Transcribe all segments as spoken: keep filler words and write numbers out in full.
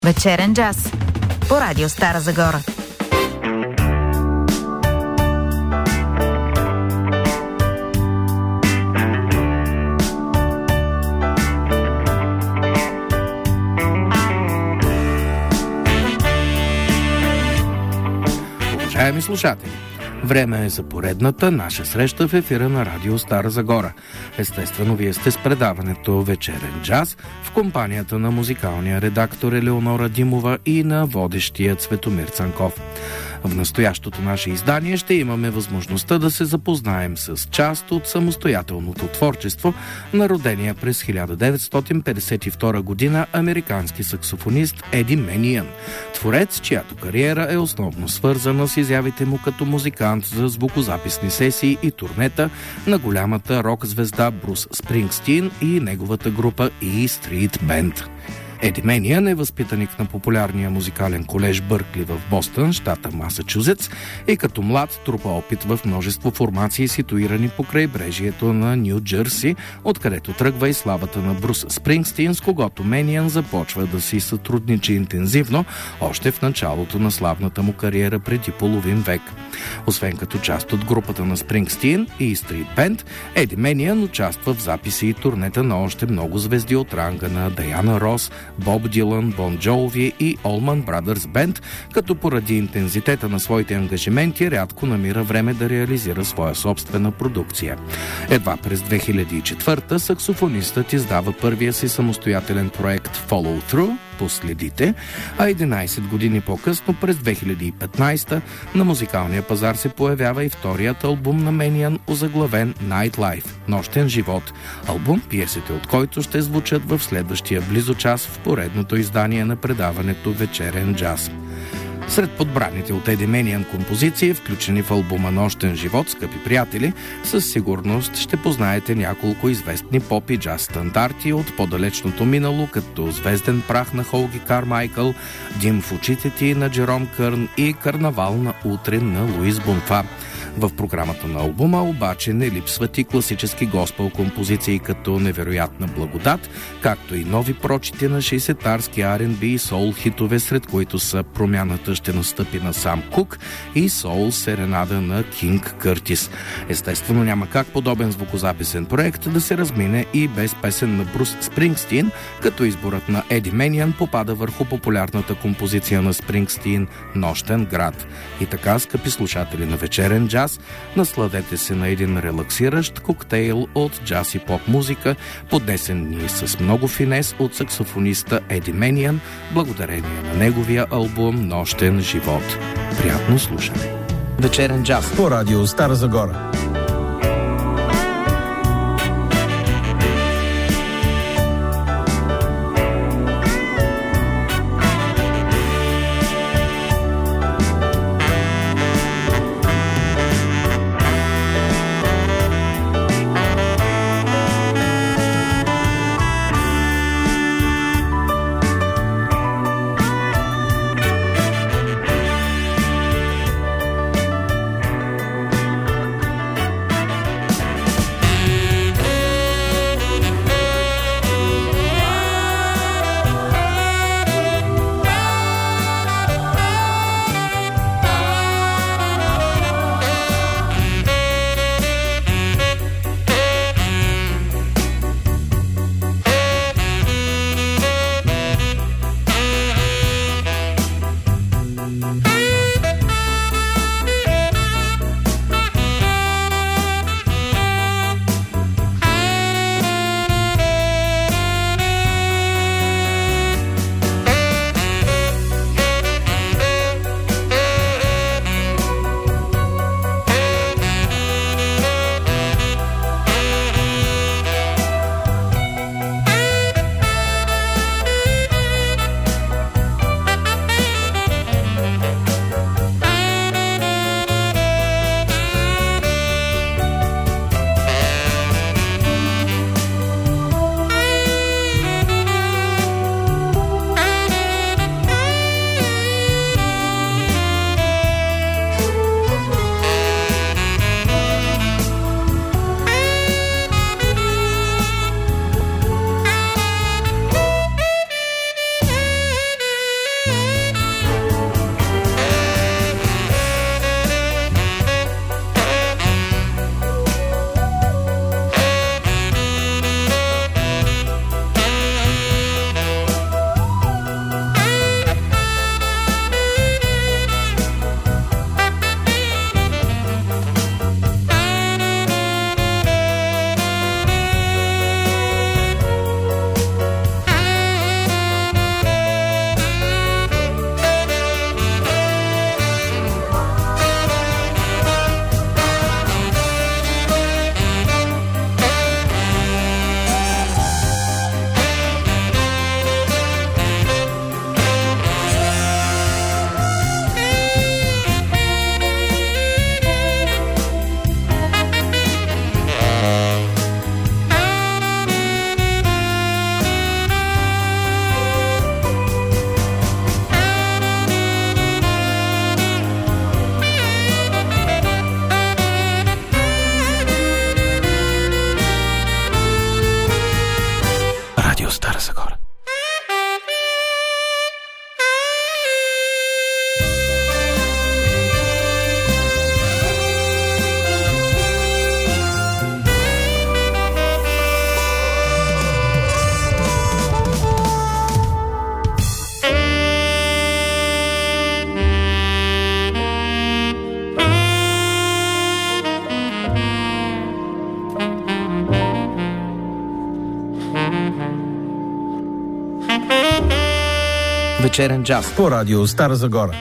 Вечерен джаз по радио Стара Загора. Уважаеми слушатели, време е за поредната наша среща в ефира на радио Стара Загора. Естествено, вие сте с предаването Вечерен джаз в компанията на музикалния редактор Елеонора Димова и на водещия Цветомир Цанков. В настоящото наше издание ще имаме възможността да се запознаем с част от самостоятелното творчество на родения през хиляда деветстотин петдесет и втора година американски саксофонист Еди Мениън, творец, чиято кариера е основно свързана с изявите му като музикант за звукозаписни сесии и турнета на голямата рок-звезда Брус Спрингстин и неговата група E Street Band. Еди Мениън е възпитаник на популярния музикален колеж Бъркли в Бостън, щата Масачузетс, и като млад трупа опит в множество формации, ситуирани по крайбрежието на Ню Джерси, откъдето тръгва и славата на Брус Спрингстин, с когото Мениън започва да си сътрудничи интензивно още в началото на славната му кариера преди половин век. Освен като част от групата на Спрингстин и Street Band, Еди Мениън участва в записи и турнета на още много звезди от ранга на Даяна Рос, Боб Дилън, Бон Джоуви и Allman Brothers Band, като поради интензитета на своите ангажименти рядко намира време да реализира своя собствена продукция. Едва през две хиляди и четвърта саксофонистът издава първия си самостоятелен проект Follow Through, Последите, а единайсет години по-късно, през две хиляди и петнайсета, на музикалния пазар се появява и вторият албум на Мениън, озаглавен Nightlife – Нощен живот, албум, пиесите от който ще звучат в следващия близо час в поредното издание на предаването Вечерен джаз. Сред подбраните от Еди Мениън композиции, включени в албума Нощен живот, скъпи приятели, със сигурност ще познаете няколко известни поп и джаз стандарти от по-далечното минало, като Звезден прах на Холги Кармайкъл, Дим в очите ти на Джером Кърн и Карнавал на утрин на Луис Бонфа. В програмата на албума обаче не липсват и класически госпел композиции като Невероятна благодат, както и нови прочити на шейсетарски Ар енд Би и соул хитове, сред които са Промяната ще настъпи на Сам Кук и Соул серенада на Кинг Къртис. Естествено, няма как подобен звукозаписен проект да се размине и без песен на Брус Спрингстин, като изборът на Еди Мениън попада върху популярната композиция на Спрингстин Нощен град. И така, скъпи слушатели на Вечерен джаз, насладете се на един релаксиращ коктейл от джаз и поп музика, поднесен ни с много финес от саксофониста Еди Мениън, благодарение на неговия албум Нощен живот. Приятно слушане! Вечерен джаз по радио Стара Загора. вечерен джаз по радио Стара Загора.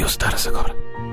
Радио Стара Загора.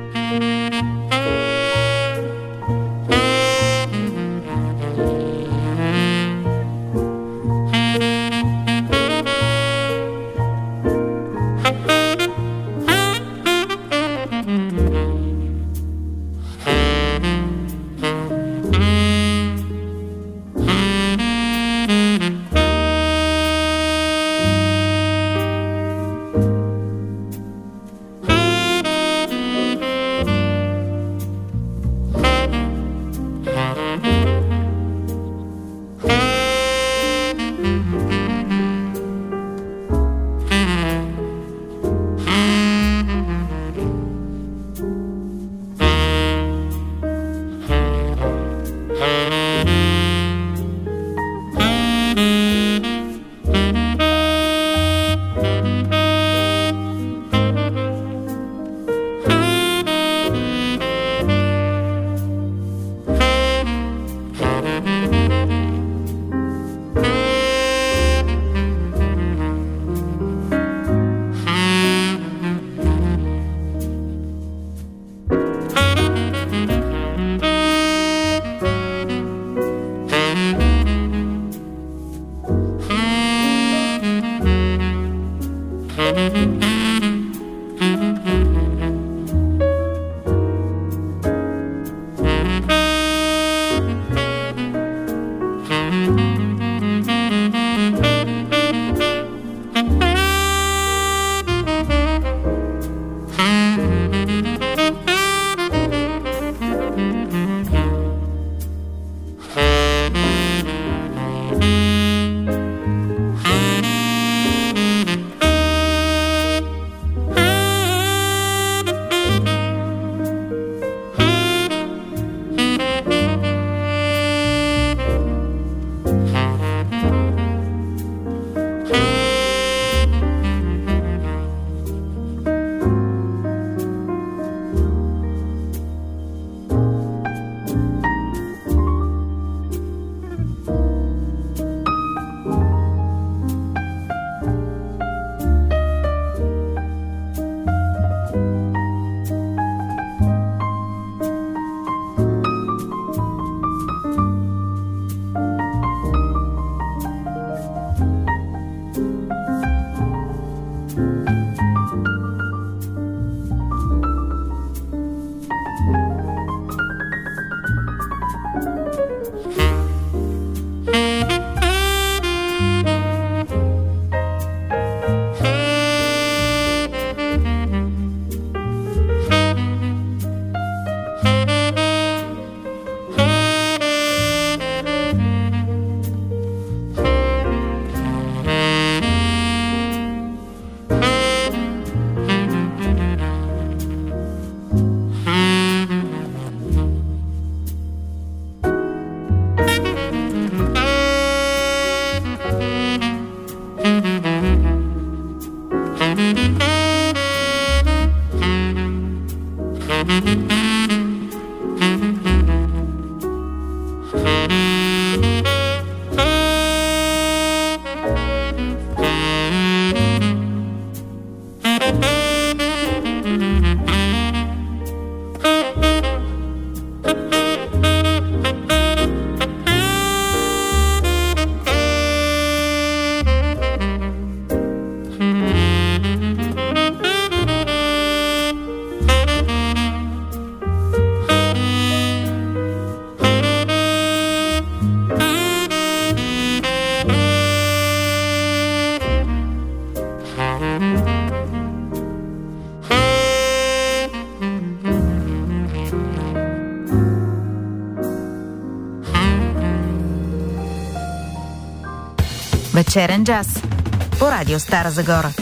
Вечерен джаз по Радио Стара Загора.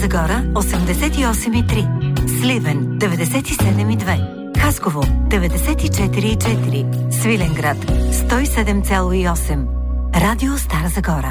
Загора осемдесет и осем и три, Сливен деветдесет и седем и две, Хасково деветдесет и четири и четири, Свиленград сто и седем цяло и осем. Радио Стара Загора.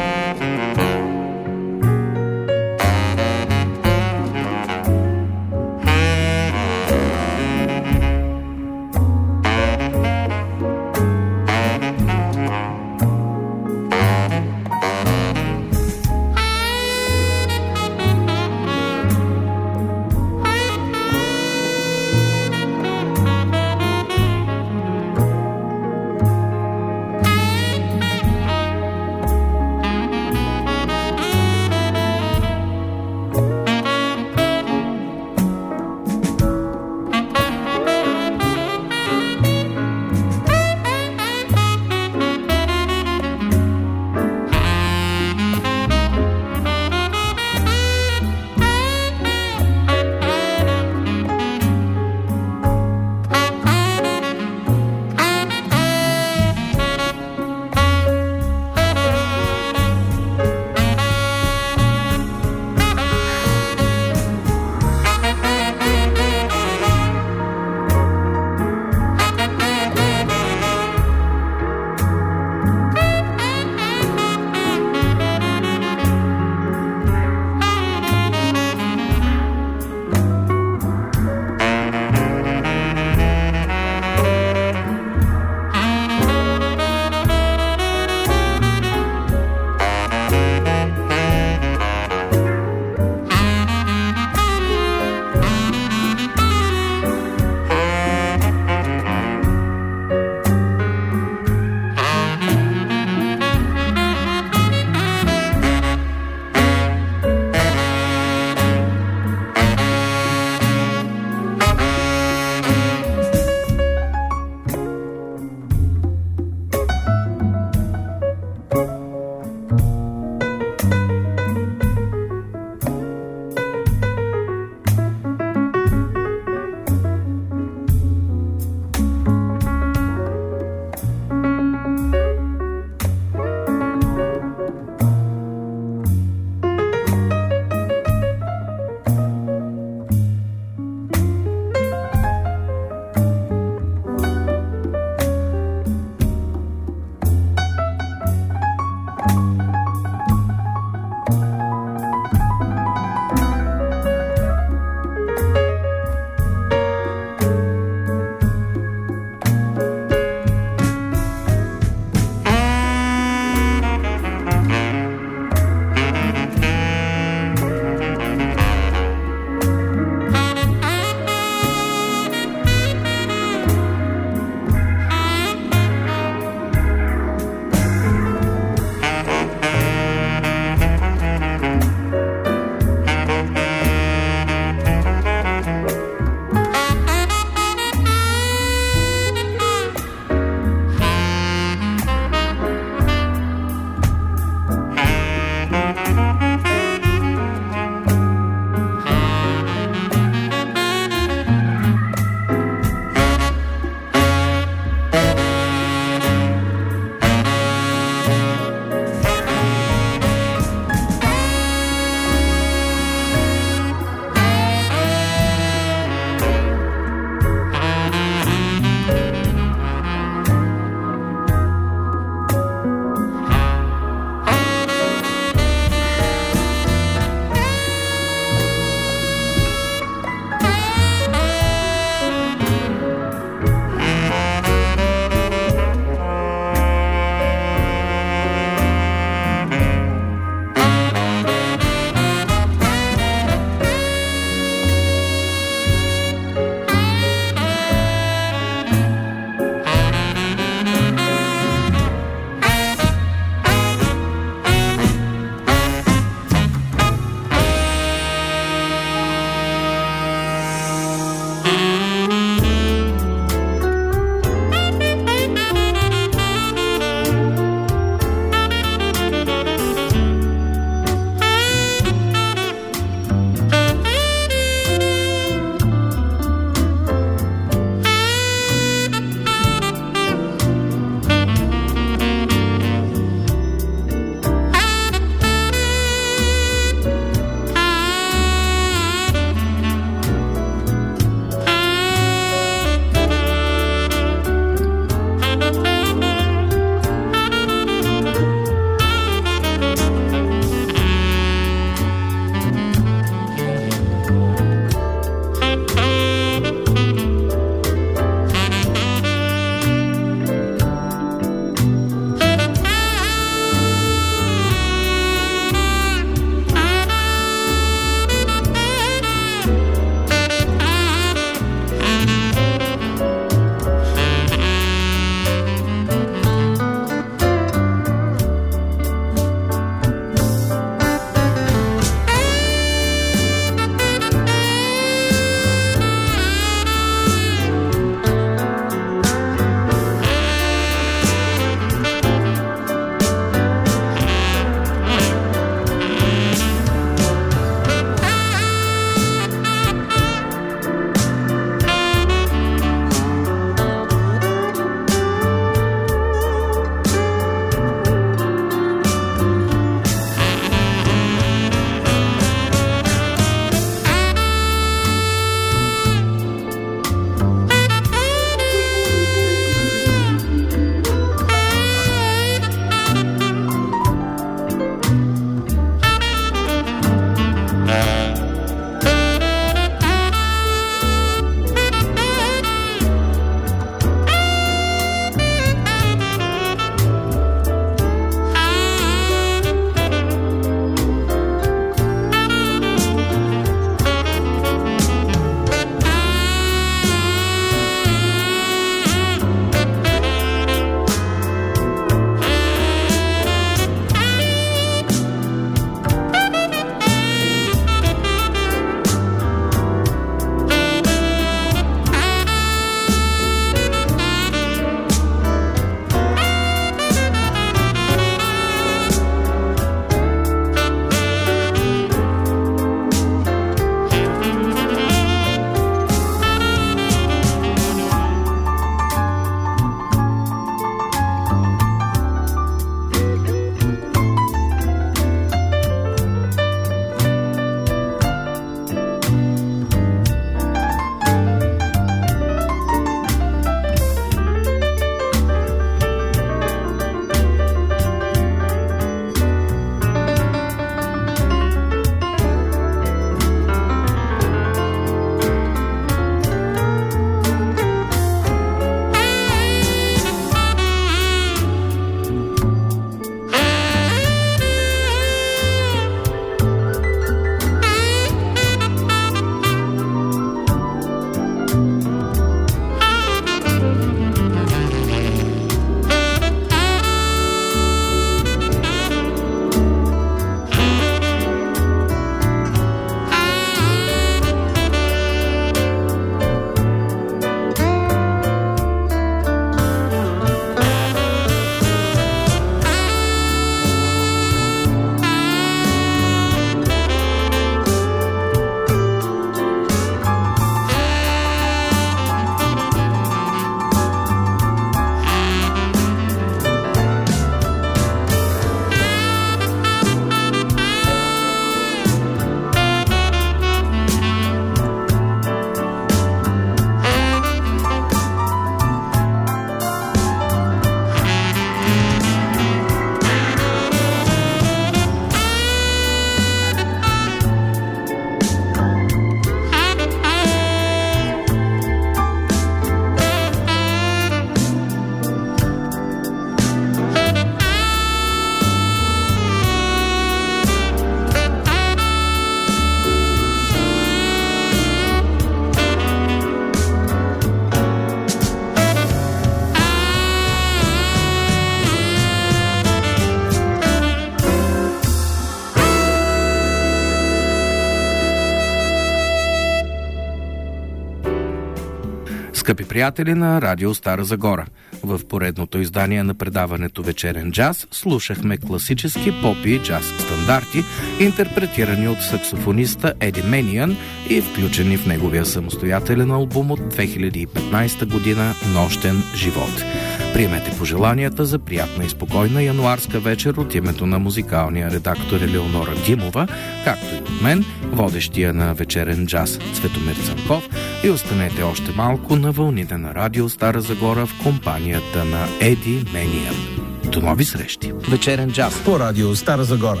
Скъпи приятели на Радио Стара Загора, в поредното издание на предаването Вечерен джаз слушахме класически поп и джаз стандарти, интерпретирани от саксофониста Еди Мениън и включени в неговия самостоятелен албум от две хиляди и петнайсета година «Нощен живот». Приемете пожеланията за приятна и спокойна януарска вечер от името на музикалния редактор Елеонора Димова, както и от мен, водещия на Вечерен джаз Цветомир Цанков, и останете още малко на вълните на Радио Стара Загора в компанията на Еди Мениън. До нови срещи! Вечерен джаз по Радио Стара Загора.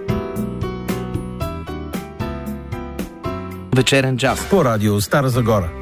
Вечерен джаз по Радио Стара Загора.